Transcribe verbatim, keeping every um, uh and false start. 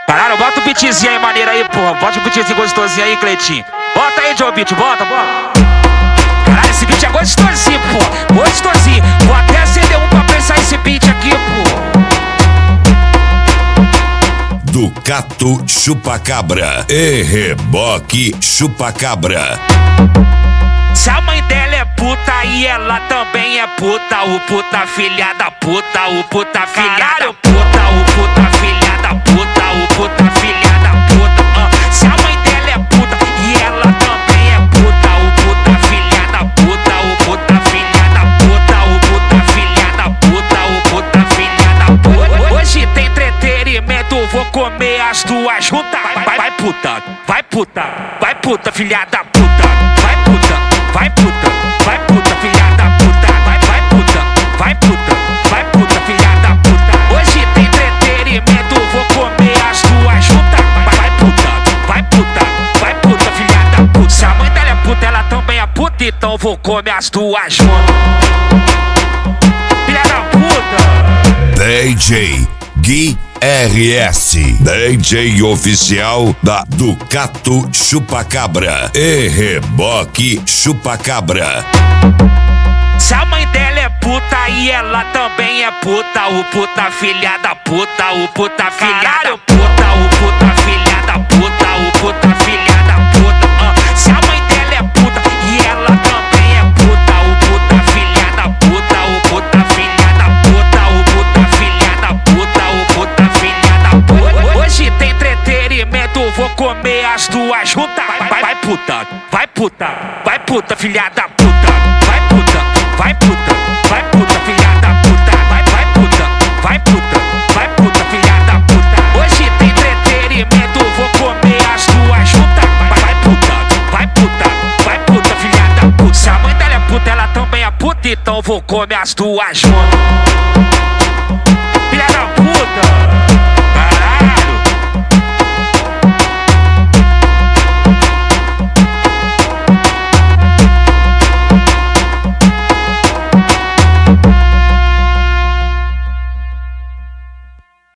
Caralho, bota o beatzinho aí, maneiro aí, porra. Bota o beatzinho gostosinho aí, Cleitinho. Bota aí, Joe Beat, bota, bota. Caralho, esse beat é gostosinho, porra. Gostosinho. Vou até acender um pra pensar esse beat aqui, porra. Ducato Chupacabra e Reboque Chupacabra. Se a mãe dela é puta e ela também é puta, o puta filha da puta, o puta filha da puta, o puta filha da puta, o puta filha da puta. Uh. Se a mãe dela é puta e ela também é puta, o puta filha da puta, o puta filha da puta, o puta filha da puta, o puta filha da puta. Hoje tem entretenimento, vou comer as duas juntas. Vai, vai puta, vai puta, vai puta filha da puta, vai puta. Vai puta, vai puta, filha da puta. Vai, vai puta, vai puta, vai puta, filha da puta. Hoje tem entretenimento, vou comer as duas juntas. Vai, vai puta, vai puta, vai puta, filha da puta. Se a mãe dela é puta, ela também é puta, então vou comer as duas juntas. Filha da puta. D J Gui R S, D J oficial da Ducato Chupacabra e Reboque Chupacabra. Se a mãe dela é puta e ela também é puta, o puta filha da puta, o puta filha da puta, o puta filha da puta, o puta filha da puta. Uh. Se a mãe dela é puta e ela também é puta, o puta filha da puta, o puta filha da puta, o puta filha da puta, o puta filha da puta. Hoje tem entretenimento, vou comer as duas juntas. Vai, vai puta, vai puta, vai puta, filha da puta. Vai puta, vai puta, vai puta, filha da puta. Vai, vai puta, vai puta, vai puta, filha da puta. Hoje tem entretenimento, vou comer as duas juntas. Vai, vai puta, vai puta, vai puta, filha da puta. Se a mãe dela é puta, ela também é puta, então vou comer as duas juntas.